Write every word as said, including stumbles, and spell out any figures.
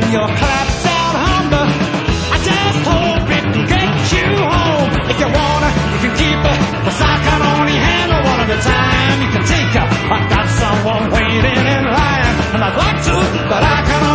your collapse out hunger. I just hope it can get you home. If you wanna, you can keep her, 'cause I can only handle one at a time. You can take her, I got someone waiting in line, and I'd like to, but I can